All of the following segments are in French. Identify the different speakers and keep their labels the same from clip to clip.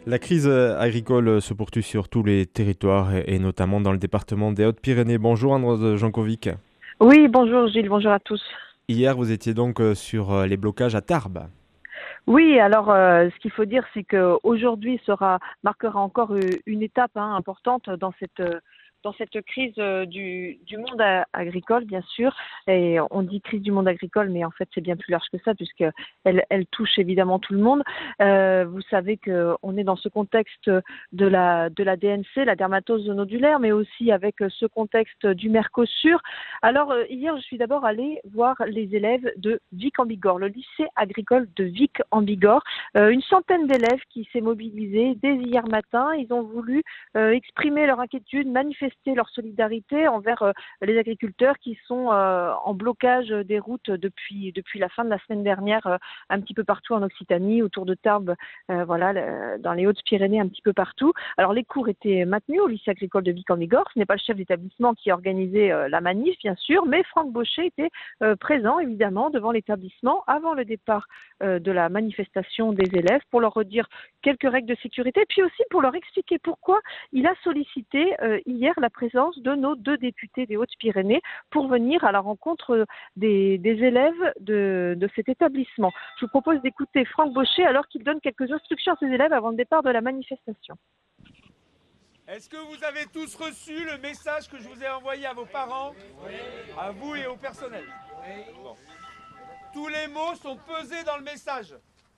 Speaker 1: La crise agricole se poursuit sur tous les territoires et notamment dans le département des Hautes-Pyrénées. Bonjour Andros Jankovic.
Speaker 2: Oui, bonjour Gilles, bonjour à tous.
Speaker 1: Hier, vous étiez donc sur les blocages à Tarbes.
Speaker 2: Oui, alors ce qu'il faut dire, c'est qu'aujourd'hui marquera encore une étape importante dans cette crise du monde agricole, bien sûr. Et on dit crise du monde agricole, mais en fait, c'est bien plus large que ça, puisqu'elle touche évidemment tout le monde. Vous savez qu'on est dans ce contexte de la DNC, la dermatose nodulaire, mais aussi avec ce contexte du Mercosur. Alors, hier, je suis d'abord allée voir les élèves de Vic en Bigorre, le lycée agricole de Vic en Bigorre. Une centaine d'élèves qui s'est mobilisée dès hier matin. Ils ont voulu exprimer leur inquiétude, manifester leur solidarité envers les agriculteurs qui sont en blocage des routes depuis la fin de la semaine dernière, un petit peu partout en Occitanie, autour de Tarbes, dans les Hautes-Pyrénées, un petit peu partout. Alors les cours étaient maintenus au lycée agricole de Vic en Bigorre. Ce n'est pas le chef d'établissement qui a organisé la manif, bien sûr, mais Franck Baucher était présent, évidemment, devant l'établissement avant le départ de la manifestation des élèves pour leur redire quelques règles de sécurité, puis aussi pour leur expliquer pourquoi il a sollicité hier la présence de nos deux députés des Hautes-Pyrénées pour venir à la rencontre des élèves de cet établissement. Je vous propose d'écouter Franck Baucher alors qu'il donne quelques instructions à ses élèves avant le départ de la manifestation.
Speaker 3: Est-ce que vous avez tous reçu le message que je vous ai envoyé à vos parents, à vous et au personnel? Bon. Tous les mots sont pesés dans le message.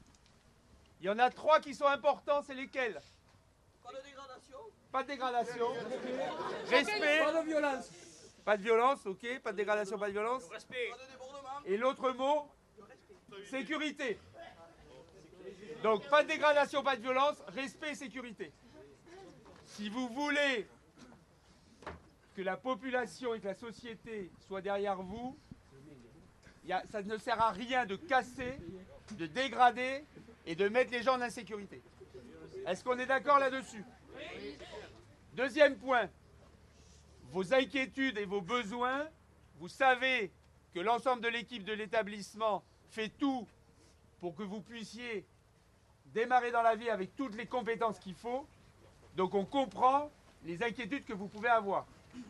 Speaker 3: Il y en a 3 qui sont importants, c'est lesquels?
Speaker 4: Pas de dégradation.
Speaker 3: Pas de dégradation. Respect.
Speaker 4: Pas de violence.
Speaker 3: Pas de violence, ok. Pas de dégradation, pas de violence.
Speaker 4: Respect. Pas de débordement.
Speaker 3: Et l'autre mot? Sécurité. Donc pas de dégradation, pas de violence, respect et sécurité. Si vous voulez que la population et que la société soient derrière vous, ça ne sert à rien de casser, de dégrader et de mettre les gens en insécurité. Est-ce qu'on est d'accord là-dessus? Deuxième point, vos inquiétudes et vos besoins, vous savez que l'ensemble de l'équipe de l'établissement fait tout pour que vous puissiez démarrer dans la vie avec toutes les compétences qu'il faut. Donc on comprend les inquiétudes que vous pouvez avoir.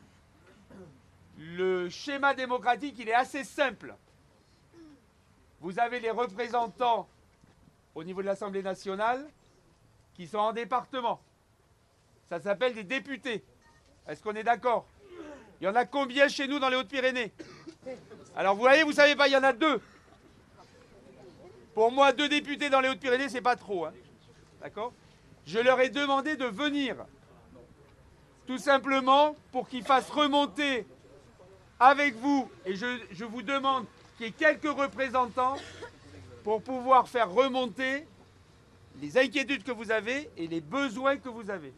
Speaker 3: Le schéma démocratique, il est assez simple. Vous avez les représentants au niveau de l'Assemblée nationale qui sont en département. Ça s'appelle des députés. Est-ce qu'on est d'accord? Il y en a combien chez nous dans les Hautes-Pyrénées? Alors vous voyez, vous savez pas, il y en a 2. Pour moi, 2 députés dans les Hautes-Pyrénées, c'est pas trop. D'accord? Je leur ai demandé de venir. Tout simplement pour qu'ils fassent remonter avec vous, et je vous demande qu'il y ait quelques représentants pour pouvoir faire remonter les inquiétudes que vous avez et les besoins que vous avez.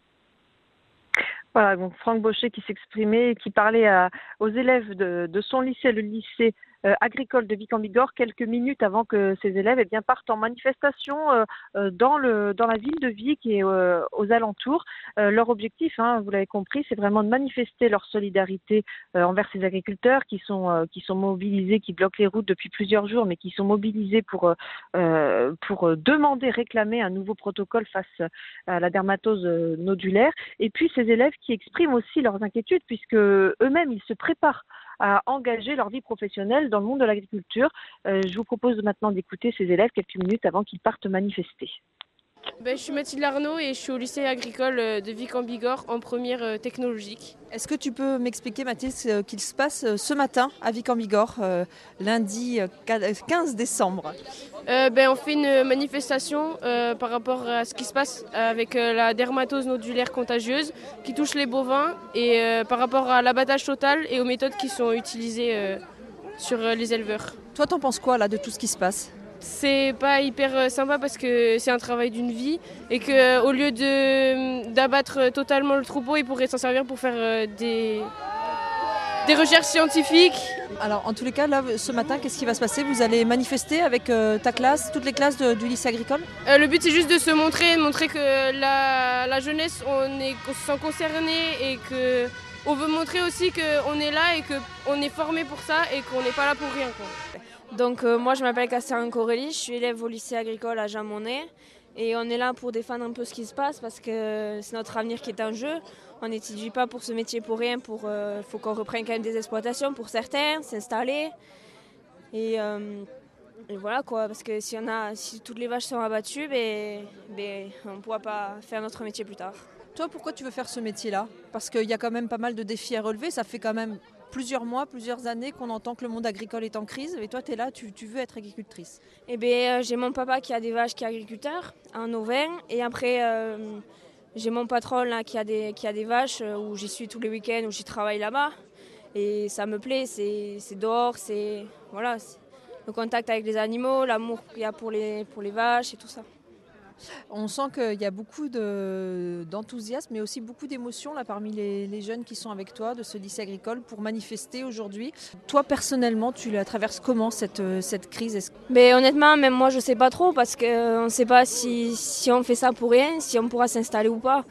Speaker 2: Voilà, donc Franck Baucher qui s'exprimait et qui parlait aux élèves de son lycée, le lycée agricole de Vic en Bigorre, quelques minutes avant que ces élèves partent en manifestation dans la ville de Vic et aux alentours. Leur objectif, vous l'avez compris, c'est vraiment de manifester leur solidarité envers ces agriculteurs qui sont mobilisés, qui bloquent les routes depuis plusieurs jours, mais qui sont mobilisés pour demander, réclamer un nouveau protocole face à la dermatose nodulaire. Et puis ces élèves qui expriment aussi leurs inquiétudes puisque eux-mêmes, ils se préparent à engager leur vie professionnelle dans le monde de l'agriculture. Je vous propose maintenant d'écouter ces élèves quelques minutes avant qu'ils partent manifester.
Speaker 5: Je suis Mathilde Arnaud et je suis au lycée agricole de Vic en Bigorre en première technologique.
Speaker 6: Est-ce que tu peux m'expliquer, Mathilde, ce qu'il se passe ce matin à Vic en Bigorre, lundi 15 décembre?
Speaker 5: On fait une manifestation par rapport à ce qui se passe avec la dermatose nodulaire contagieuse qui touche les bovins et par rapport à l'abattage total et aux méthodes qui sont utilisées sur les éleveurs.
Speaker 6: Toi, t'en penses quoi là de tout ce qui se passe?
Speaker 5: C'est pas hyper sympa parce que c'est un travail d'une vie et qu'au lieu d'abattre totalement le troupeau, ils pourraient s'en servir pour faire des recherches scientifiques.
Speaker 6: Alors en tous les cas, là, ce matin, qu'est-ce qui va se passer? Vous allez manifester avec ta classe, toutes les classes du lycée agricole?
Speaker 5: Le but c'est juste de se montrer, que la jeunesse, on se sent concerné et qu'on veut montrer aussi qu'on est là et qu'on est formé pour ça et qu'on n'est pas là pour rien, quoi.
Speaker 7: Donc moi je m'appelle Castellan Corélie, je suis élève au lycée agricole à Jean Monnet Et on est là pour défendre un peu ce qui se passe parce que c'est notre avenir qui est en jeu. On n'étudie pas pour ce métier pour rien. Faut qu'on reprenne quand même des exploitations pour certains, s'installer. Et voilà quoi, parce que si toutes les vaches sont abattues, on ne pourra pas faire notre métier plus tard.
Speaker 6: Toi, pourquoi tu veux faire ce métier-là? Parce qu'il y a quand même pas mal de défis à relever. Ça fait quand même plusieurs mois, plusieurs années qu'on entend que le monde agricole est en crise. Et toi, tu es là, tu veux être agricultrice.
Speaker 7: J'ai mon papa qui a des vaches, qui est agriculteur en Auvergne. Et après, j'ai mon patron là, qui a des vaches où j'y suis tous les week-ends, où j'y travaille là-bas. Et ça me plaît, c'est dehors, c'est le contact avec les animaux, l'amour qu'il y a pour les vaches et tout ça.
Speaker 6: On sent qu'il y a beaucoup d'enthousiasme, mais aussi beaucoup d'émotions là, parmi les jeunes qui sont avec toi de ce lycée agricole pour manifester aujourd'hui. Toi, personnellement, tu la traverses comment cette crise?
Speaker 7: Mais honnêtement, même moi, je ne sais pas trop parce qu'on ne sait pas si on fait ça pour rien, si on pourra s'installer ou pas.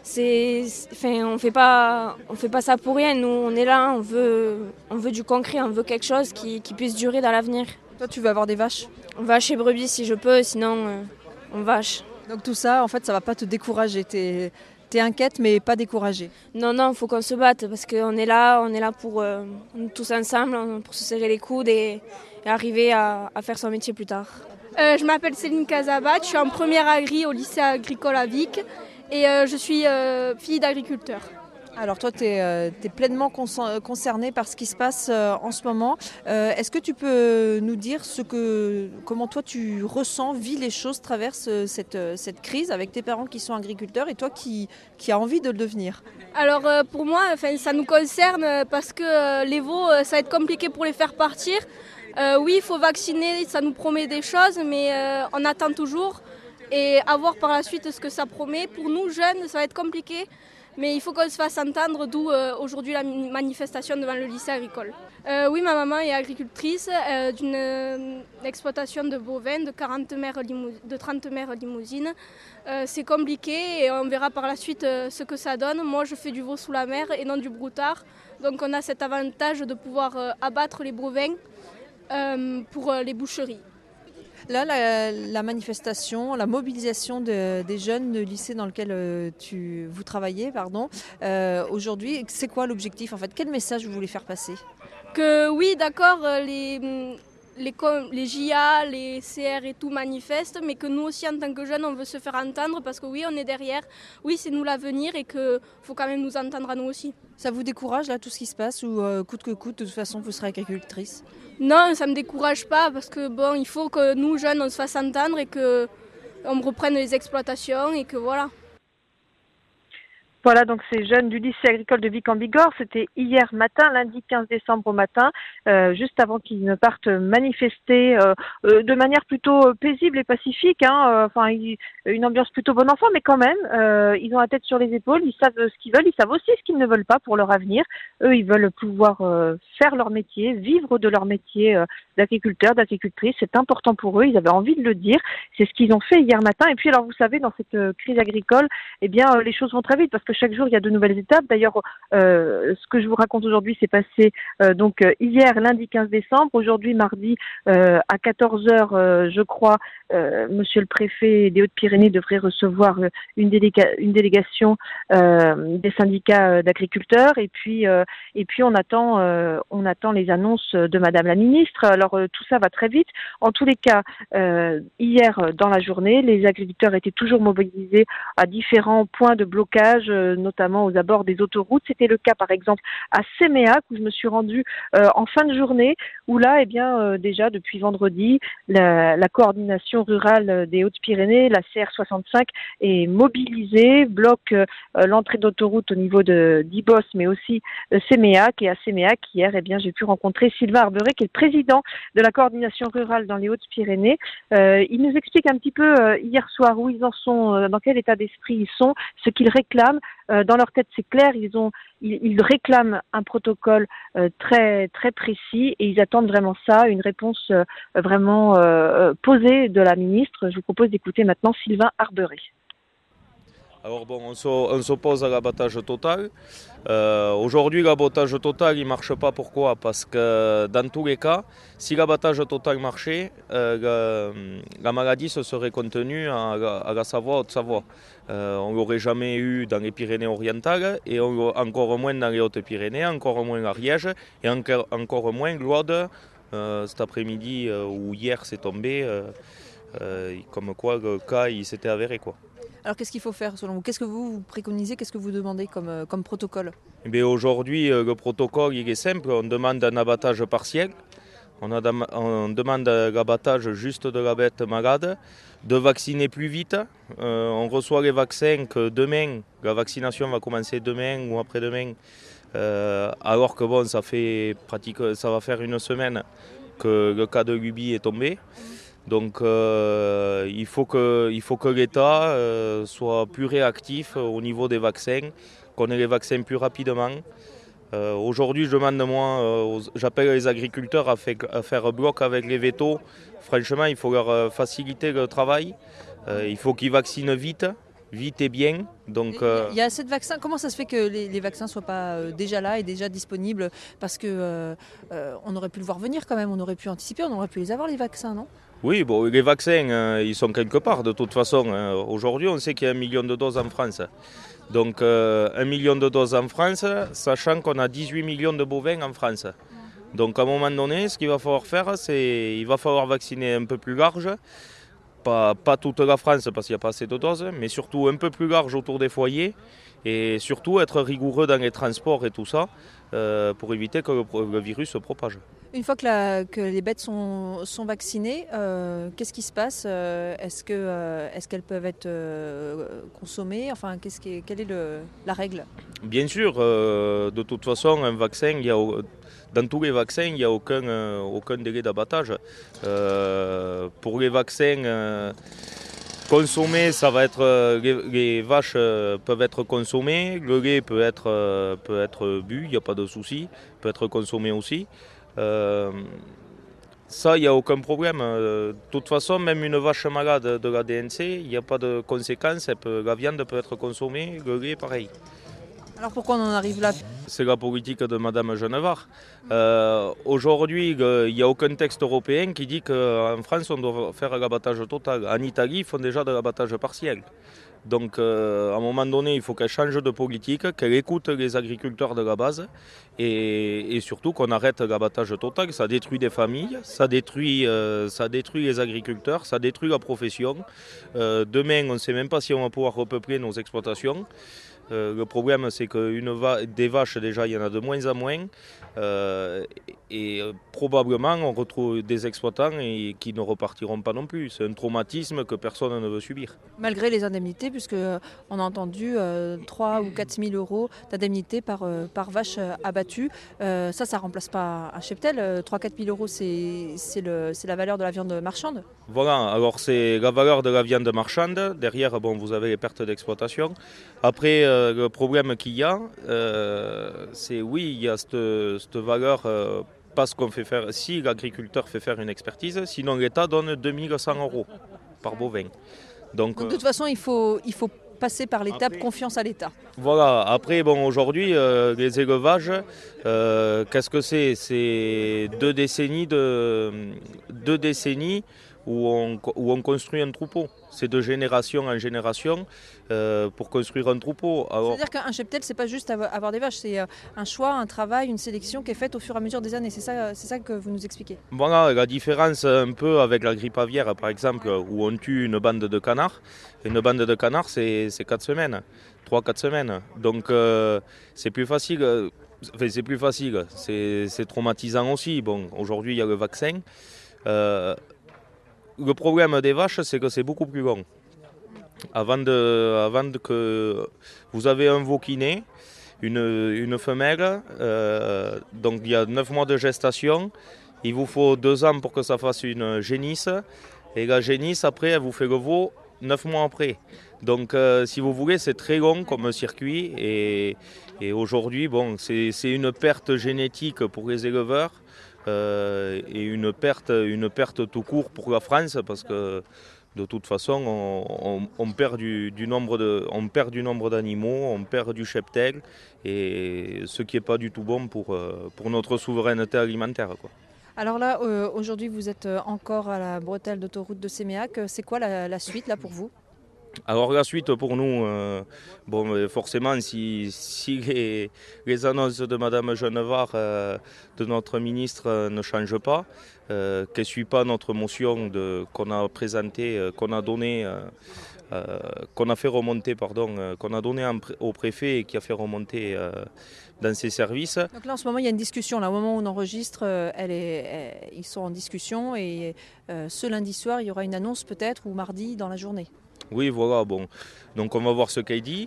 Speaker 7: On fait pas ça pour rien. Nous, on est là, on veut du concret, on veut quelque chose qui puisse durer dans l'avenir.
Speaker 6: Toi, tu veux avoir des vaches?
Speaker 7: Vaches et brebis si je peux, sinon on vache.
Speaker 6: Donc tout ça, en fait, ça va pas te décourager. T'es inquiète, mais pas découragée.
Speaker 7: Non, il faut qu'on se batte parce qu'on est là pour tous ensemble, pour se serrer les coudes et arriver à faire son métier plus tard.
Speaker 8: Je m'appelle Céline Casabat, je suis en première agri au lycée agricole à Vic et je suis fille d'agriculteur.
Speaker 6: Alors toi, tu es pleinement concernée par ce qui se passe en ce moment. Est-ce que tu peux nous dire comment toi tu ressens, vis les choses, traverses cette crise avec tes parents qui sont agriculteurs et toi qui as envie de le devenir?
Speaker 8: Alors pour moi, ça nous concerne parce que les veaux, ça va être compliqué pour les faire partir. Oui, il faut vacciner, ça nous promet des choses, mais on attend toujours. Et à voir par la suite ce que ça promet. Pour nous, jeunes, ça va être compliqué. Mais il faut qu'on se fasse entendre, d'où aujourd'hui la manifestation devant le lycée agricole. Oui, ma maman est agricultrice d'une exploitation de bovins de 30 mères limousines. C'est compliqué et on verra par la suite ce que ça donne. Moi, je fais du veau sous la mer et non du broutard. Donc on a cet avantage de pouvoir abattre les bovins pour les boucheries.
Speaker 6: Là, la manifestation, la mobilisation des jeunes du lycée dans lequel vous travaillez, aujourd'hui, c'est quoi l'objectif en fait? Quel message vous voulez faire passer?
Speaker 8: Que oui, d'accord, les JA, les CR et tout manifestent, mais que nous aussi en tant que jeunes, on veut se faire entendre parce que oui, on est derrière, oui, c'est nous l'avenir et qu'il faut quand même nous entendre à nous aussi.
Speaker 6: Ça vous décourage là tout ce qui se passe ou coûte que coûte, de toute façon, vous serez agricultrice?
Speaker 8: Non, ça ne me décourage pas parce que bon, il faut que nous, jeunes, on se fasse entendre et qu'on reprenne les exploitations et que voilà.
Speaker 2: Voilà, donc ces jeunes du lycée agricole de Vic-en-Bigorre, c'était hier matin, lundi 15 décembre au matin, juste avant qu'ils ne partent manifester de manière plutôt paisible et pacifique, une ambiance plutôt bon enfant, mais quand même, ils ont la tête sur les épaules, ils savent ce qu'ils veulent, ils savent aussi ce qu'ils ne veulent pas pour leur avenir. Eux, ils veulent pouvoir faire leur métier, vivre de leur métier d'agriculteur, d'agricultrice, c'est important pour eux, ils avaient envie de le dire, c'est ce qu'ils ont fait hier matin. Et puis alors, vous savez, dans cette crise agricole, eh bien, les choses vont très vite parce que chaque jour, il y a de nouvelles étapes. D'ailleurs, ce que je vous raconte aujourd'hui, c'est passé hier, lundi 15 décembre. Aujourd'hui, mardi, à 14h, je crois, monsieur le préfet des Hautes-Pyrénées devrait recevoir une délégation des syndicats d'agriculteurs. Et puis on attend les annonces de madame la ministre. Alors, tout ça va très vite. En tous les cas, hier, dans la journée, les agriculteurs étaient toujours mobilisés à différents points de blocage, notamment aux abords des autoroutes. C'était le cas, par exemple, à Séméac, où je me suis rendue en fin de journée, où là, déjà, depuis vendredi, la coordination rurale des Hautes-Pyrénées, la CR65, est mobilisée, bloque l'entrée d'autoroute au niveau d'Ibos, mais aussi Séméac. Et à Séméac, hier, j'ai pu rencontrer Sylvain Arberet, qui est le président de la coordination rurale dans les Hautes-Pyrénées. Il nous explique un petit peu hier soir où ils en sont, dans quel état d'esprit ils sont, ce qu'ils réclament. Dans leur tête, c'est clair, ils réclament un protocole très très précis et ils attendent vraiment ça, une réponse vraiment posée de la ministre. Je vous propose d'écouter maintenant Sylvain Arberet.
Speaker 9: Alors bon, on s'oppose à l'abattage total. Aujourd'hui, l'abattage total, il ne marche pas. Pourquoi? Parce que dans tous les cas, si l'abattage total marchait, la maladie se serait contenue à la Savoie, Haute-Savoie. On ne l'aurait jamais eu dans les Pyrénées-Orientales, et encore moins dans les Hautes-Pyrénées, encore moins à Ariège, et encore moins l'Aude. Cet après-midi ou hier, c'est tombé, comme quoi le cas il s'était avéré, quoi.
Speaker 6: Alors qu'est-ce qu'il faut faire selon vous? Qu'est-ce que vous préconisez? Qu'est-ce que vous demandez comme protocole?
Speaker 9: Aujourd'hui, le protocole il est simple. On demande un abattage partiel. On demande l'abattage juste de la bête malade, de vacciner plus vite. On reçoit les vaccins que demain, la vaccination va commencer demain ou après-demain. Alors que bon, ça va faire une semaine que le cas de Lubie est tombé. Donc il faut que l'État soit plus réactif au niveau des vaccins, qu'on ait les vaccins plus rapidement. Aujourd'hui, je demande, j'appelle les agriculteurs à faire bloc avec les vétos. Franchement, il faut leur faciliter le travail. Il faut qu'ils vaccinent vite et bien. Donc,
Speaker 6: il y a assez de vaccins. Comment ça se fait que les vaccins ne soient pas déjà là et déjà disponibles? Parce qu'on aurait pu le voir venir quand même, on aurait pu anticiper, on aurait pu les avoir les vaccins, non?
Speaker 9: Oui, bon, les vaccins, ils sont quelque part de toute façon. Aujourd'hui, on sait qu'il y a 1 million de doses en France. Donc 1 million de doses en France, sachant qu'on a 18 millions de bovins en France. Donc à un moment donné, ce qu'il va falloir faire, c'est il va falloir vacciner un peu plus large. Pas toute la France parce qu'il n'y a pas assez de doses, mais surtout un peu plus large autour des foyers. Et surtout être rigoureux dans les transports et tout ça, pour éviter que le virus se propage.
Speaker 6: Une fois que les bêtes sont vaccinées, qu'est-ce qui se passe? Est-ce qu'elles peuvent être consommées? Enfin, quelle est la règle?
Speaker 9: Bien sûr, de toute façon, un vaccin, dans tous les vaccins, il n'y a aucun délai d'abattage. Pour les vaccins consommés, ça va être les vaches peuvent être consommées, le lait peut être bu, il n'y a pas de souci, peut être consommé aussi. Ça, il n'y a aucun problème. De toute façon, même une vache malade de la DNC, il n'y a pas de conséquences. La viande peut être consommée, le lait, pareil.
Speaker 6: Alors pourquoi on en arrive là?
Speaker 9: C'est la politique de Madame Genevard. Aujourd'hui, il n'y a aucun texte européen qui dit qu'en France, on doit faire l'abattage total. En Italie, ils font déjà de l'abattage partiel. Donc, à un moment donné, il faut qu'elle change de politique, qu'elle écoute les agriculteurs de la base et surtout qu'on arrête l'abattage total. Ça détruit des familles, ça détruit les agriculteurs, ça détruit la profession. Demain, on ne sait même pas si on va pouvoir repeupler nos exploitations. Le problème, c'est que des vaches, déjà, il y en a de moins en moins. Et probablement, on retrouve des exploitants qui ne repartiront pas non plus. C'est un traumatisme que personne ne veut subir.
Speaker 6: Malgré les indemnités, puisqu'on a entendu 3 ou 4 000 euros d'indemnité par vache abattue. Ça ne remplace pas un cheptel. 3-4 000 euros, c'est la valeur de la viande marchande.
Speaker 9: Voilà, alors c'est la valeur de la viande marchande. Derrière, bon, vous avez les pertes d'exploitation. Après, le problème qu'il y a, c'est oui, il y a cette valeur parce qu'on fait faire, si l'agriculteur fait faire une expertise, sinon l'État donne 2100 euros par bovin. Donc
Speaker 6: de toute façon, il faut passer par l'étape confiance à l'État.
Speaker 9: Voilà, après, bon, aujourd'hui, les élevages, qu'est-ce que c'est? C'est 2 décennies où on construit un troupeau. C'est de génération en génération pour construire un troupeau.
Speaker 6: C'est-à-dire qu'un cheptel, c'est pas juste avoir des vaches, c'est un choix, un travail, une sélection qui est faite au fur et à mesure des années. C'est ça que vous nous expliquez.
Speaker 9: Voilà, la différence un peu avec la grippe aviaire, par exemple, où on tue une bande de canards. Une bande de canards, c'est 4 semaines, 3-4 semaines. Donc c'est plus facile. Enfin, c'est plus facile, c'est traumatisant aussi. Bon, aujourd'hui, il y a le vaccin. Le problème des vaches, c'est que c'est beaucoup plus long. Avant que vous avez un veau qui naît, une femelle, donc il y a 9 mois de gestation. Il vous faut 2 ans pour que ça fasse une génisse. Et la génisse, après, elle vous fait le veau 9 mois après. Donc, si vous voulez, c'est très long comme circuit. Et aujourd'hui, bon, c'est une perte génétique pour les éleveurs. Et une perte tout court pour la France parce que De toute façon, on perd du nombre d'animaux, on perd du cheptel, et ce qui n'est pas du tout bon pour notre souveraineté alimentaire, quoi.
Speaker 6: Alors là, aujourd'hui, vous êtes encore à la bretelle d'autoroute de Séméac. C'est quoi la suite là pour vous ?
Speaker 9: Alors la suite pour nous, forcément si les annonces de Madame Genevard, de notre ministre, ne changent pas, qu'elle ne suit pas notre motion qu'on a présentée, qu'on a donnée, qu'on a fait remonter, qu'on a donnée au préfet et qui a fait remonter dans ses services.
Speaker 6: Donc là en ce moment il y a une discussion, là, au moment où on enregistre, ils sont en discussion et ce lundi soir il y aura une annonce peut-être ou mardi dans la journée.
Speaker 9: Oui, voilà, bon. Donc on va voir ce qu'elle dit.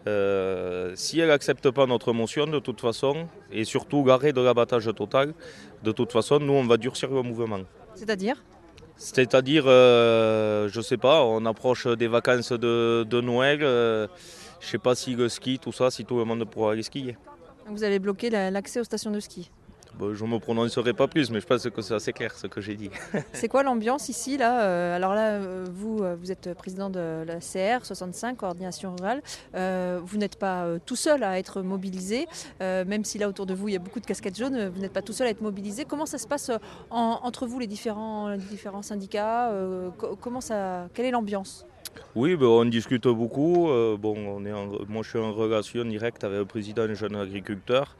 Speaker 9: Si elle n'accepte pas notre motion, de toute façon, et surtout l'arrêt de l'abattage total, de toute façon, nous, on va durcir le mouvement.
Speaker 6: C'est-à-dire ?
Speaker 9: C'est-à-dire, je ne sais pas, on approche des vacances de Noël. Je ne sais pas si le ski, tout ça, si tout le monde pourra aller skier.
Speaker 6: Vous allez bloquer l'accès aux stations de ski ?
Speaker 9: Je ne me prononcerai pas plus, mais je pense que c'est assez clair ce que j'ai dit.
Speaker 6: C'est quoi l'ambiance ici là Alors là, vous êtes président de la CR 65, coordination rurale. Vous n'êtes pas tout seul à être mobilisé, même si là autour de vous il y a beaucoup de casquettes jaunes, vous n'êtes pas tout seul à être mobilisé. Comment ça se passe entre vous, les différents syndicats quelle est l'ambiance ?
Speaker 9: Oui, on discute beaucoup. Moi je suis en relation directe avec le président des jeunes agriculteurs.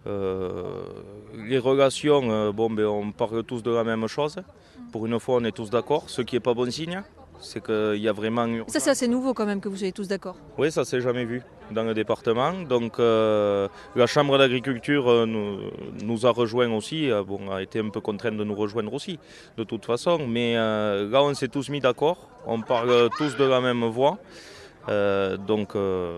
Speaker 9: Les relations, on parle tous de la même chose. Pour une fois, on est tous d'accord, ce qui n'est pas bon signe. C'est qu'il y a vraiment...
Speaker 6: Ça, c'est assez nouveau quand même que vous soyez tous d'accord.
Speaker 9: Oui, ça ne s'est jamais vu dans le département. Donc la Chambre d'agriculture nous a rejoints aussi, a été un peu contrainte de nous rejoindre aussi, de toute façon. Mais là, on s'est tous mis d'accord, on parle tous de la même voix. Donc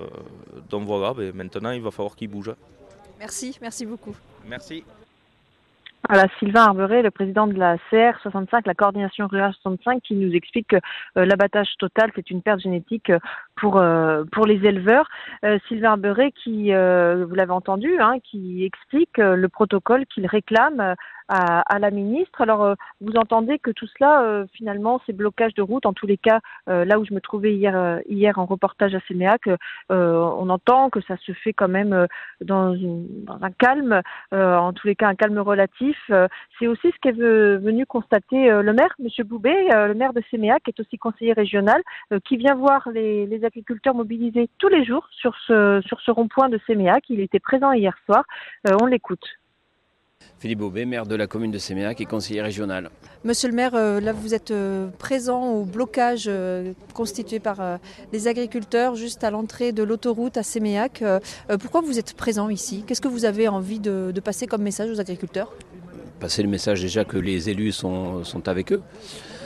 Speaker 9: voilà, maintenant, il va falloir qu'ils bougent.
Speaker 6: Merci beaucoup.
Speaker 9: Merci.
Speaker 2: Voilà, Sylvain Arberet, le président de la CR 65, la coordination rurale 65, qui nous explique que l'abattage total, c'est une perte génétique pour les éleveurs. Sylvain Arberet, qui, vous l'avez entendu, qui explique le protocole qu'il réclame à la ministre. Alors, vous entendez que tout cela, finalement, ces blocages de route, en tous les cas, là où je me trouvais hier en reportage à Séméac, on entend que ça se fait quand même dans un calme, en tous les cas un calme relatif. C'est aussi ce qu'est venu constater le maire, M. Boubet, le maire de Séméac, qui est aussi conseiller régional, qui vient voir les agriculteurs mobilisés tous les jours sur ce rond-point de Séméac. Il était présent hier soir. On l'écoute.
Speaker 10: Philippe Boubet, maire de la commune de Séméac et conseiller régional.
Speaker 6: Monsieur le maire, là vous êtes présent au blocage constitué par les agriculteurs juste à l'entrée de l'autoroute à Séméac. Pourquoi vous êtes présent ici ? Qu'est-ce que vous avez envie de passer comme message aux agriculteurs ?
Speaker 10: Passer le message déjà que les élus sont avec eux.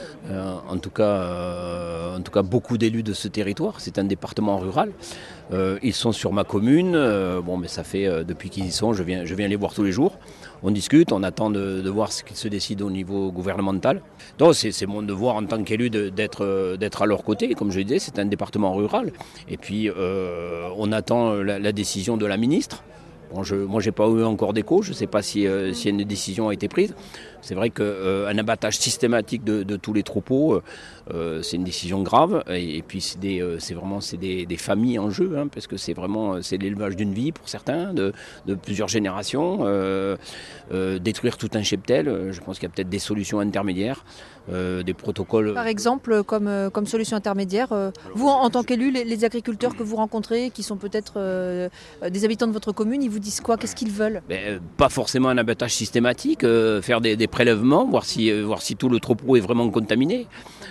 Speaker 10: En tout cas, beaucoup d'élus de ce territoire. C'est un département rural. Ils sont sur ma commune. Mais ça fait depuis qu'ils y sont, je viens les voir tous les jours. On discute, on attend de voir ce qui se décide au niveau gouvernemental. Donc c'est mon devoir en tant qu'élu d'être à leur côté. Comme je le disais, c'est un département rural. Et puis on attend la décision de la ministre. Moi, je n'ai pas eu encore d'écho, je ne sais pas si une décision a été prise. C'est vrai qu'un abattage systématique de tous les troupeaux, c'est une décision grave. Et puis c'est des familles en jeu, parce que c'est l'élevage d'une vie pour certains, de plusieurs générations. Détruire tout un cheptel, je pense qu'il y a peut-être des solutions intermédiaires, des protocoles.
Speaker 6: Par exemple, comme solution intermédiaire, vous en tant qu'élu, les agriculteurs que vous rencontrez, qui sont peut-être des habitants de votre commune, ils vous disent quoi ? Qu'est-ce qu'ils veulent ?
Speaker 10: Pas forcément un abattage systématique, faire des prélèvements, voir si tout le troupeau est vraiment contaminé.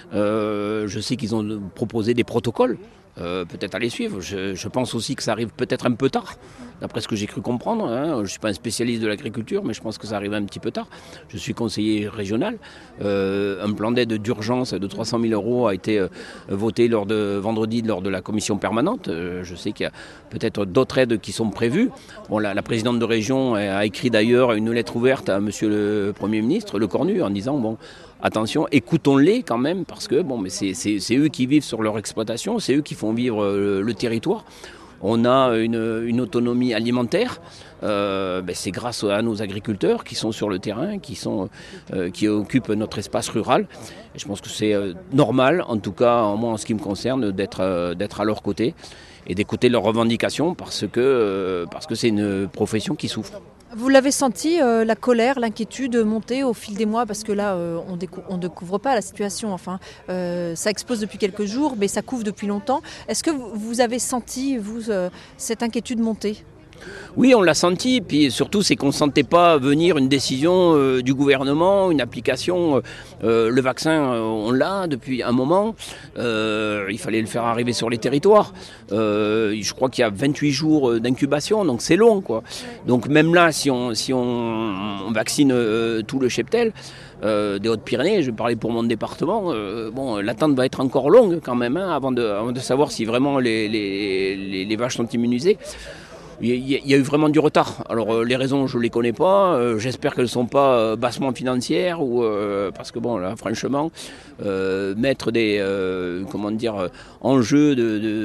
Speaker 10: Je sais qu'ils ont proposé des protocoles, peut-être à les suivre. Je pense aussi que ça arrive peut-être un peu tard, d'après ce que j'ai cru comprendre. Je ne suis pas un spécialiste de l'agriculture, mais je pense que ça arrive un petit peu tard. Je suis conseiller régional. Un plan d'aide d'urgence de 300 000 € a été voté vendredi lors de la commission permanente. Je sais qu'il y a peut-être d'autres aides qui sont prévues. La présidente de région a écrit d'ailleurs une lettre ouverte à monsieur le Premier ministre, Le Cornu, en disant attention, écoutons-les quand même, parce que c'est eux qui vivent sur leur exploitation, c'est eux qui font vivre le territoire. on a une autonomie alimentaire. C'est grâce à nos agriculteurs qui sont sur le terrain, qui occupent notre espace rural. Et je pense que c'est normal, en tout cas moi en ce qui me concerne, d'être à leur côté et d'écouter leurs revendications parce que c'est une profession qui souffre.
Speaker 6: Vous l'avez senti, la colère, l'inquiétude monter au fil des mois, parce que là, on ne découvre pas la situation. Enfin, ça explose depuis quelques jours, mais ça couvre depuis longtemps. Est-ce que vous avez senti, vous, cette inquiétude monter ?
Speaker 10: Oui, on l'a senti, puis surtout c'est qu'on ne sentait pas venir une décision du gouvernement, une application. Le vaccin, on l'a depuis un moment, il fallait le faire arriver sur les territoires. Je crois qu'il y a 28 jours d'incubation, donc c'est long, quoi. Donc même là, si on vaccine tout le cheptel des Hautes-Pyrénées, je vais parler pour mon département, l'attente va être encore longue quand même, avant de savoir si vraiment les vaches sont immunisées. Il y a eu vraiment du retard. Alors les raisons, je ne les connais pas. J'espère qu'elles ne sont pas bassement financières parce que bon, là, franchement, mettre des enjeux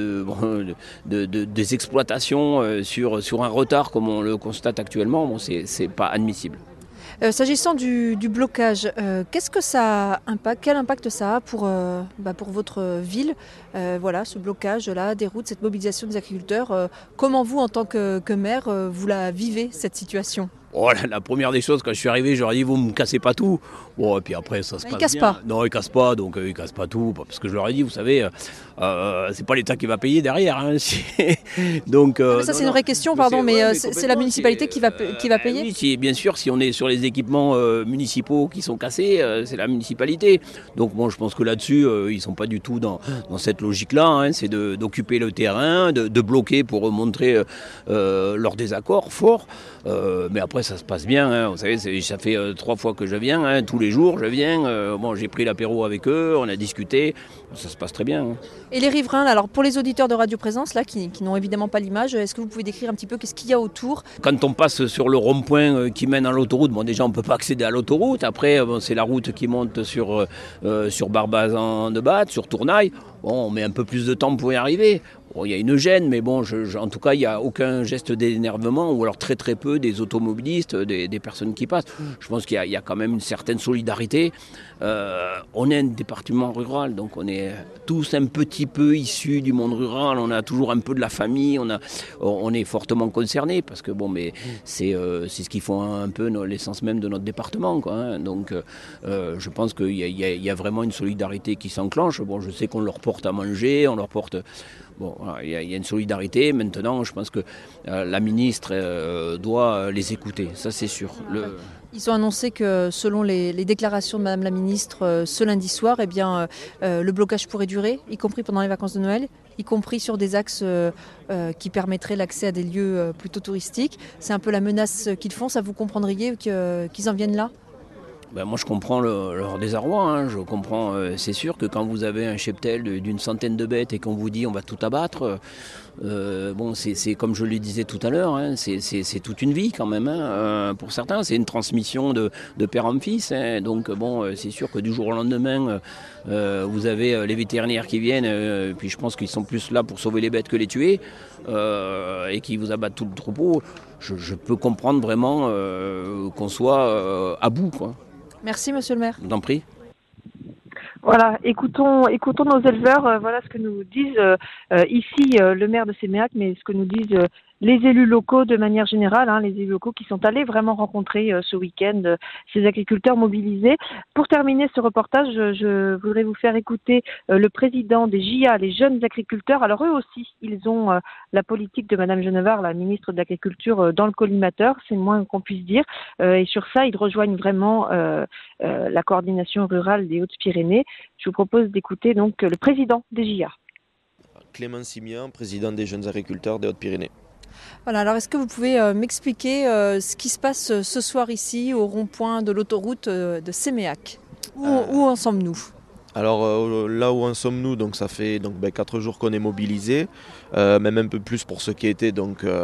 Speaker 10: des exploitations sur un retard comme on le constate actuellement, c'est pas admissible.
Speaker 6: S'agissant du blocage, qu'est-ce que ça impacte ? Quel impact ça a pour votre ville ? Ce blocage-là des routes, cette mobilisation des agriculteurs. Comment vous, en tant que maire, vous la vivez, cette situation ?
Speaker 10: La première des choses, quand je suis arrivé, j'aurais dit vous me cassez pas tout. Bon, et puis après ça se passe bien.
Speaker 6: Ils cassent pas.
Speaker 10: Non, ils cassent pas, donc ils cassent pas tout, parce que je leur ai dit, vous savez, c'est pas l'État qui va payer derrière. Hein. Donc.
Speaker 6: Ça c'est une vraie question, pardon, mais c'est la municipalité qui va payer.
Speaker 10: Oui, bien sûr, si on est sur les équipements municipaux qui sont cassés, c'est la municipalité. Donc bon, je pense que là-dessus, ils sont pas du tout dans cette logique-là. Hein. C'est d'occuper le terrain, de bloquer pour montrer leur désaccord fort. Mais après ça se passe bien, hein. Vous savez, ça fait 3 fois que je viens, hein. Tous les jours je viens, j'ai pris l'apéro avec eux, on a discuté, ça se passe très bien. Hein.
Speaker 6: Et les riverains, alors pour les auditeurs de Radio Présence là, qui n'ont évidemment pas l'image, est-ce que vous pouvez décrire un petit peu qu'est-ce qu'il y a autour ?
Speaker 10: Quand on passe sur le rond-point qui mène à l'autoroute, déjà on ne peut pas accéder à l'autoroute, après c'est la route qui monte sur Barbazan-de-Batte, sur Tournaille, on met un peu plus de temps pour y arriver. Bon, il y a une gêne, mais bon, en tout cas, il n'y a aucun geste d'énervement, ou alors très très peu des automobilistes, des personnes qui passent. Je pense qu'il y a quand même une certaine solidarité. On est un département rural, donc on est tous un petit peu issus du monde rural, on a toujours un peu de la famille, on est fortement concernés, parce que c'est ce qui font un peu l'essence même de notre département, quoi, hein. Donc je pense qu'il y a vraiment une solidarité qui s'enclenche. Bon, je sais qu'on leur porte à manger, on leur porte... Bon, il y a une solidarité. Maintenant, je pense que la ministre doit les écouter, ça c'est sûr.
Speaker 6: Ils ont annoncé que selon les déclarations de Madame la ministre ce lundi soir, le blocage pourrait durer, y compris pendant les vacances de Noël, y compris sur des axes qui permettraient l'accès à des lieux plutôt touristiques. C'est un peu la menace qu'ils font, ça vous comprendriez qu'ils en viennent là ?
Speaker 10: Moi je comprends leur désarroi, hein. Je comprends, c'est sûr que quand vous avez un cheptel d'une centaine de bêtes et qu'on vous dit on va tout abattre, c'est comme je le disais tout à l'heure, hein, c'est toute une vie quand même, hein. Pour certains c'est une transmission de père en fils, hein. Donc c'est sûr que du jour au lendemain vous avez les vétérinaires qui viennent, puis je pense qu'ils sont plus là pour sauver les bêtes que les tuer, et qui vous abattent tout le troupeau. Je peux comprendre vraiment qu'on soit à bout, quoi.
Speaker 6: Merci Monsieur le maire.
Speaker 10: Je vous en prie.
Speaker 2: Voilà, écoutons nos éleveurs, voilà ce que nous disent ici le maire de Séméac, mais ce que nous disent les élus locaux de manière générale, hein, les élus locaux qui sont allés vraiment rencontrer ce week-end ces agriculteurs mobilisés. Pour terminer ce reportage, je voudrais vous faire écouter le président des JA, les jeunes agriculteurs. Alors eux aussi, ils ont la politique de Madame Genevard, la ministre de l'Agriculture, dans le collimateur, c'est le moins qu'on puisse dire. Et sur ça, ils rejoignent vraiment la coordination rurale des Hautes-Pyrénées. Je vous propose d'écouter donc le président des JA.
Speaker 11: Clément Simian, président des jeunes agriculteurs des Hautes-Pyrénées.
Speaker 6: Voilà, alors est-ce que vous pouvez m'expliquer ce qui se passe ce soir ici au rond-point de l'autoroute de Séméac ? Où en sommes-nous ?
Speaker 11: Alors là où en sommes-nous, donc ça fait 4 jours qu'on est mobilisés, même un peu plus pour ceux qui étaient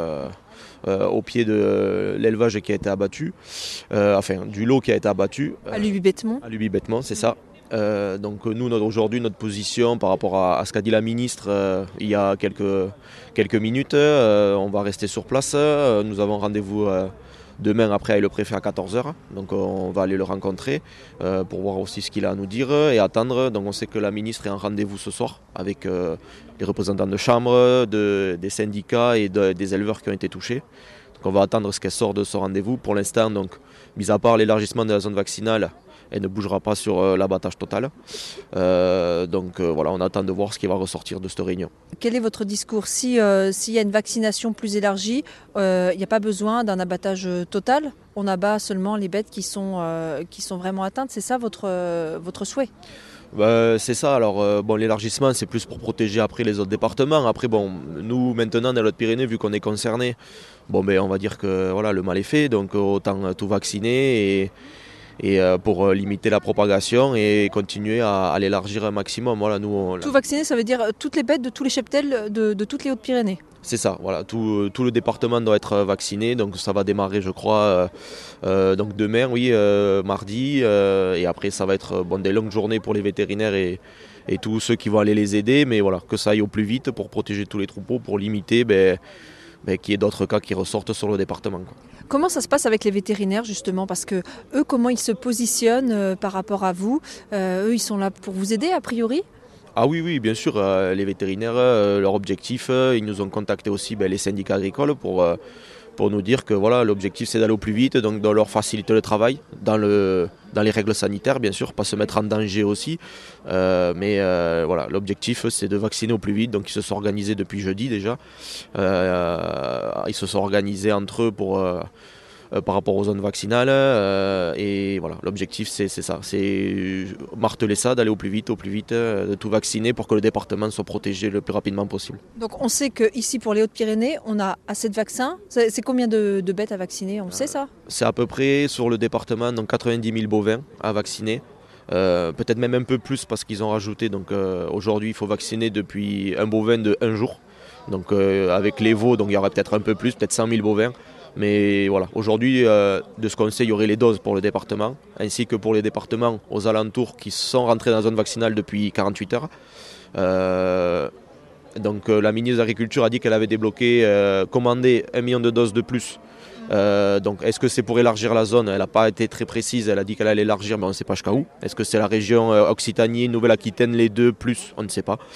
Speaker 11: au pied de l'élevage qui a été abattu, du lot qui a été abattu.
Speaker 6: À Luby-Bêtemont.
Speaker 11: À Luby-Bêtemont, c'est ça. Donc nous, aujourd'hui, notre position par rapport à ce qu'a dit la ministre il y a quelques minutes, on va rester sur place. Nous avons rendez-vous demain après avec le préfet à 14h. Donc on va aller le rencontrer pour voir aussi ce qu'il a à nous dire et attendre. Donc on sait que la ministre est en rendez-vous ce soir avec les représentants de chambre, des syndicats et des éleveurs qui ont été touchés. Donc on va attendre ce qu'elle sort de ce rendez-vous. Pour l'instant, donc, mis à part l'élargissement de la zone vaccinale, elle ne bougera pas sur l'abattage total. Voilà, on attend de voir ce qui va ressortir de cette réunion.
Speaker 6: Quel est votre discours? S'il y a une vaccination plus élargie, il n'y a pas besoin d'un abattage total? On abat seulement les bêtes qui sont vraiment atteintes, c'est ça votre souhait?
Speaker 11: C'est ça, alors l'élargissement c'est plus pour protéger après les autres départements. Après nous maintenant dans les Hautes-Pyrénées, vu qu'on est concernés, on va dire que voilà, le mal est fait, donc autant tout vacciner et pour limiter la propagation et continuer à l'élargir un maximum. Voilà,
Speaker 6: tout vacciner, ça veut dire toutes les bêtes de tous les cheptels de toutes les Hautes-Pyrénées?
Speaker 11: C'est ça, voilà, tout le département doit être vacciné, donc ça va démarrer je crois donc demain, oui, mardi, et après ça va être des longues journées pour les vétérinaires et tous ceux qui vont aller les aider, mais voilà, que ça aille au plus vite pour protéger tous les troupeaux, pour limiter qu'il y ait d'autres cas qui ressortent sur le département, quoi.
Speaker 6: Comment ça se passe avec les vétérinaires justement? Parce que eux, comment ils se positionnent par rapport à vous? Eux, ils sont là pour vous aider a priori?
Speaker 11: Ah oui, bien sûr, les vétérinaires, leur objectif, ils nous ont contacté aussi les syndicats agricoles pour nous dire que voilà, l'objectif c'est d'aller au plus vite, donc de leur faciliter le travail, dans les règles sanitaires bien sûr, pas se mettre en danger aussi, voilà, l'objectif c'est de vacciner au plus vite, donc ils se sont organisés depuis jeudi déjà, ils se sont organisés entre eux par rapport aux zones vaccinales et voilà, l'objectif c'est ça, c'est marteler ça, d'aller au plus vite, de tout vacciner pour que le département soit protégé le plus rapidement possible.
Speaker 6: Donc on sait qu'ici pour les Hautes-Pyrénées, on a assez de vaccins. C'est combien de bêtes à vacciner, on sait ça?
Speaker 11: C'est à peu près sur le département donc 90 000 bovins à vacciner. Peut-être même un peu plus parce qu'ils ont rajouté, donc aujourd'hui il faut vacciner depuis un bovin de 1 jour. Donc avec les veaux, donc il y aurait peut-être un peu plus, peut-être 100 000 bovins. Mais voilà, aujourd'hui, de ce qu'on sait, il y aurait les doses pour le département, ainsi que pour les départements aux alentours qui sont rentrés dans la zone vaccinale depuis 48 heures. Donc la ministre de l'Agriculture a dit qu'elle avait commandé 1 million de doses de plus. Donc est-ce que c'est pour élargir la zone? Elle n'a pas été très précise, elle a dit qu'elle allait élargir, mais on ne sait pas jusqu'à où. Est-ce que c'est la région Occitanie, Nouvelle-Aquitaine, les deux plus? On ne sait pas.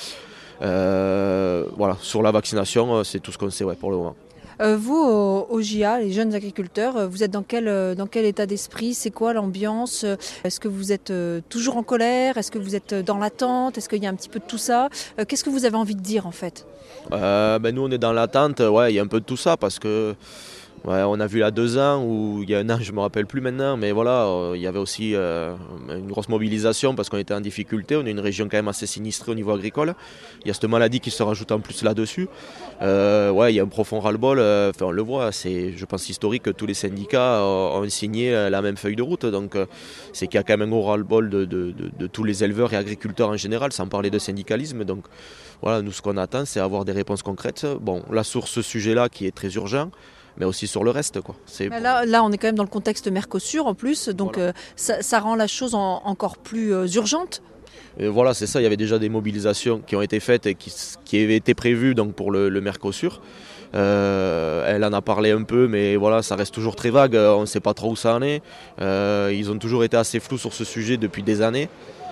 Speaker 11: Voilà, sur la vaccination, c'est tout ce qu'on sait pour le moment.
Speaker 6: Vous, au JA, les jeunes agriculteurs, vous êtes dans quel état d'esprit? C'est quoi l'ambiance? Est-ce que vous êtes toujours en colère? Est-ce que vous êtes dans l'attente? Est-ce qu'il y a un petit peu de tout ça? Qu'est-ce que vous avez envie de dire en fait?
Speaker 11: Nous, on est dans l'attente, il y a un peu de tout ça parce que on a vu il y a 2 ans, ou il y a 1 an, je ne me rappelle plus maintenant, mais voilà, il y avait aussi une grosse mobilisation parce qu'on était en difficulté. On est une région quand même assez sinistrée au niveau agricole. Il y a cette maladie qui se rajoute en plus là-dessus. Il y a un profond ras-le-bol, on le voit, c'est, je pense, historique que tous les syndicats ont signé la même feuille de route. Donc c'est qu'il y a quand même un gros ras-le-bol de tous les éleveurs et agriculteurs en général, sans parler de syndicalisme. Donc voilà, nous ce qu'on attend, c'est avoir des réponses concrètes. Bon, là sur ce sujet-là qui est très urgent, mais aussi sur le reste, quoi.
Speaker 6: Là, on est quand même dans le contexte Mercosur en plus, donc voilà. Ça rend la chose encore plus urgente.
Speaker 11: Et voilà, c'est ça, il y avait déjà des mobilisations qui ont été faites et qui avaient été prévues donc, pour le Mercosur. Elle en a parlé un peu, mais voilà, ça reste toujours très vague, on ne sait pas trop où ça en est. Ils ont toujours été assez flous sur ce sujet depuis des années.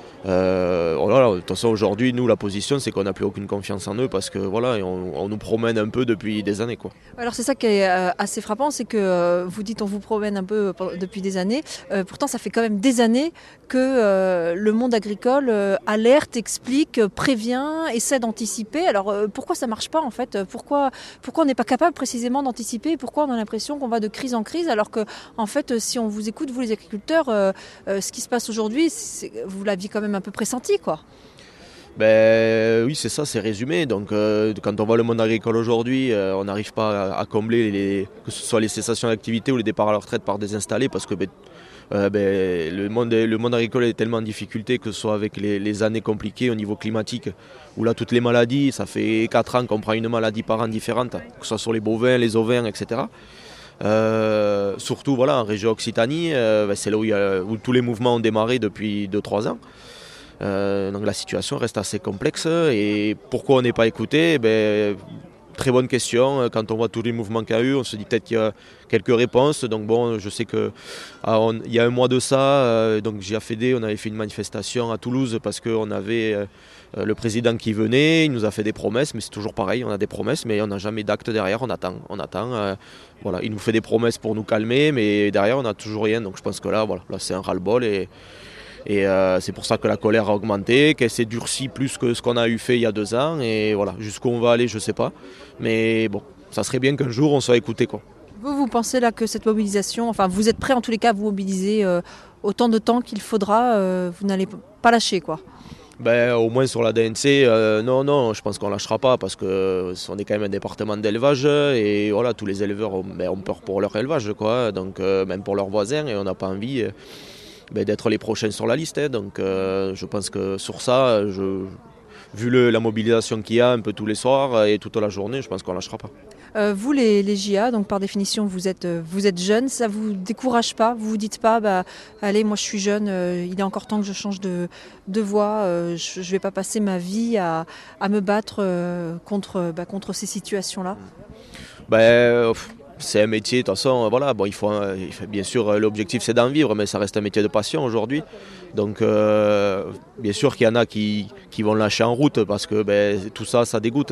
Speaker 11: De toute façon aujourd'hui nous la position c'est qu'on n'a plus aucune confiance en eux parce que voilà on nous promène un peu depuis des années, quoi.
Speaker 6: Alors c'est ça qui est assez frappant, c'est que vous dites on vous promène un peu depuis des années, pourtant ça fait quand même des années que le monde agricole alerte, explique, prévient, essaie d'anticiper. Alors pourquoi ça ne marche pas en fait? Pourquoi on n'est pas capable précisément d'anticiper? Pourquoi on a l'impression qu'on va de crise en crise alors que en fait si on vous écoute, vous les agriculteurs, ce qui se passe aujourd'hui, vous l'aviez quand même un peu pressenti, quoi.
Speaker 11: Oui, c'est ça, c'est résumé. Donc quand on voit le monde agricole aujourd'hui, on n'arrive pas à combler que ce soit les cessations d'activité ou les départs à la retraite par des installés parce que le monde agricole est tellement en difficulté, que ce soit avec les années compliquées au niveau climatique, où là toutes les maladies, ça fait 4 ans qu'on prend une maladie par an différente, que ce soit sur les bovins, les ovins, etc. Surtout voilà, en région Occitanie, c'est là où tous les mouvements ont démarré depuis 2-3 ans. Donc la situation reste assez complexe. Et pourquoi on n'est pas écouté? Très bonne question. Quand on voit tous les mouvements qu'il y a eu, on se dit peut-être qu'il y a quelques réponses. Donc bon, je sais qu'il y a un mois de ça, donc JAFED, on avait fait une manifestation à Toulouse parce qu'on avait le président qui venait, il nous a fait des promesses, mais c'est toujours pareil, on a des promesses, mais on n'a jamais d'acte derrière, on attend. Voilà, il nous fait des promesses pour nous calmer, mais derrière on n'a toujours rien. Donc je pense que là c'est un ras-le-bol et c'est pour ça que la colère a augmenté, qu'elle s'est durcie plus que ce qu'on a eu fait il y a 2 ans. Et voilà, jusqu'où on va aller, je ne sais pas. Mais bon, ça serait bien qu'un jour on soit écouté, quoi.
Speaker 6: Vous pensez là que cette mobilisation, enfin vous êtes prêt en tous les cas à vous mobiliser autant de temps qu'il faudra, vous n'allez pas lâcher, quoi?
Speaker 11: Au moins sur la DNC, non, je pense qu'on ne lâchera pas parce qu'on est quand même un département d'élevage et voilà, tous les éleveurs ont peur pour leur élevage, quoi, donc même pour leurs voisins, et on n'a pas envie d'être les prochains sur la liste. Donc je pense que sur ça, vu la mobilisation qu'il y a un peu tous les soirs et toute la journée, je pense qu'on ne lâchera pas.
Speaker 6: Vous les JA, donc par définition vous êtes jeunes, ça vous décourage pas? Vous vous dites pas allez, moi je suis jeune, il est encore temps que je change de voie, je vais pas passer ma vie à me battre contre ces situations-là?
Speaker 11: C'est un métier, de toute façon, voilà, il faut bien sûr, l'objectif c'est d'en vivre, mais ça reste un métier de passion aujourd'hui. Donc bien sûr qu'il y en a qui vont lâcher en route parce que tout ça dégoûte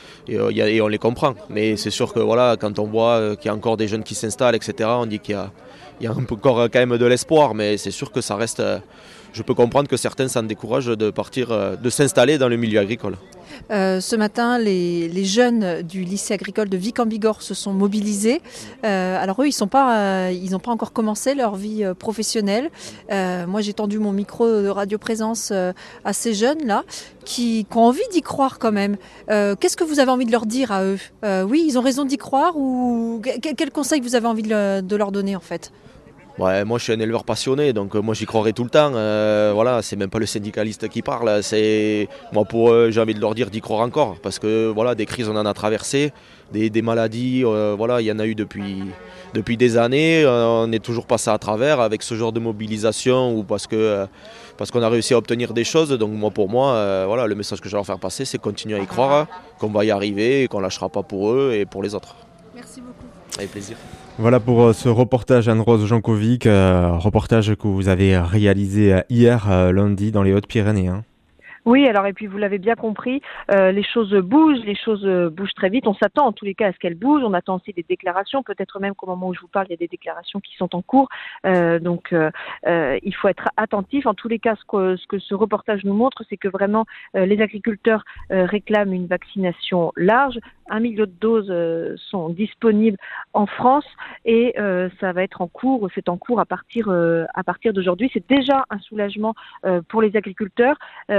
Speaker 11: et on les comprend. Mais c'est sûr que voilà, quand on voit qu'il y a encore des jeunes qui s'installent, etc., on dit qu'il y a encore quand même de l'espoir, mais c'est sûr que ça reste... Je peux comprendre que certains s'en découragent de partir, de s'installer dans le milieu agricole.
Speaker 6: Ce matin, les jeunes du lycée agricole de Vic-en-Bigorre se sont mobilisés. Alors eux, ils n'ont pas encore commencé leur vie professionnelle. Moi, j'ai tendu mon micro de Radio Présence à ces jeunes-là qui ont envie d'y croire quand même. Qu'est-ce que vous avez envie de leur dire à eux? Oui, ils ont raison d'y croire, ou quel conseil vous avez envie de leur donner en fait?
Speaker 11: Ouais, moi je suis un éleveur passionné, donc moi j'y croirai tout le temps. Voilà, c'est même pas le syndicaliste qui parle. Moi pour eux, j'ai envie de leur dire d'y croire encore, parce que voilà, des crises on en a traversé, des maladies, voilà, il y en a eu depuis des années. On est toujours passé à travers avec ce genre de mobilisation ou parce qu'on a réussi à obtenir des choses. Donc pour moi, voilà, le message que je vais leur faire passer, c'est continuer à y croire, qu'on va y arriver et qu'on lâchera pas pour eux et pour les autres.
Speaker 6: Merci beaucoup.
Speaker 11: Avec plaisir.
Speaker 1: Voilà pour ce reportage Anne-Rose Jankovic, reportage que vous avez réalisé hier lundi dans les Hautes-Pyrénées.
Speaker 2: Oui, alors et puis vous l'avez bien compris, les choses bougent très vite. On s'attend en tous les cas à ce qu'elles bougent. On attend aussi des déclarations. Peut-être même qu'au moment où je vous parle, il y a des déclarations qui sont en cours. Donc il faut être attentif. En tous les cas, ce que ce reportage nous montre, c'est que vraiment les agriculteurs réclament une vaccination large. 1 million de doses sont disponibles en France et ça va être en cours. C'est en cours à partir d'aujourd'hui. C'est déjà un soulagement pour les agriculteurs.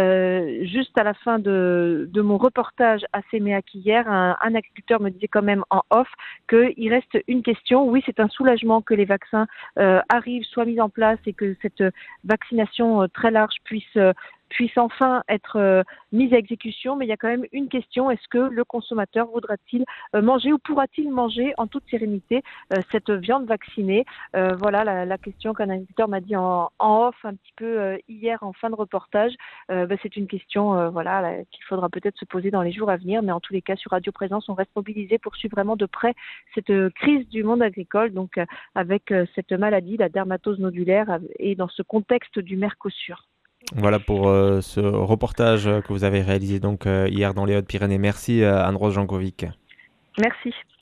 Speaker 2: Juste à la fin de mon reportage à Séméac hier, un agriculteur me disait quand même en off qu'il reste une question. Oui, c'est un soulagement que les vaccins arrivent, soient mis en place et que cette vaccination très large puisse enfin être mise à exécution, mais il y a quand même une question: est-ce que le consommateur voudra-t-il manger ou pourra-t-il manger en toute sérénité cette viande vaccinée? Voilà la question qu'un agriculteur m'a dit en off un petit peu hier en fin de reportage. C'est une question qu'il faudra peut-être se poser dans les jours à venir, mais en tous les cas sur Radio Présence, on reste mobilisé pour suivre vraiment de près cette crise du monde agricole, donc avec cette maladie, la dermatose nodulaire, et dans ce contexte du Mercosur.
Speaker 1: Voilà pour ce reportage que vous avez réalisé donc hier dans les Hautes-Pyrénées. Merci Anne-Rose Jankovic.
Speaker 2: Merci.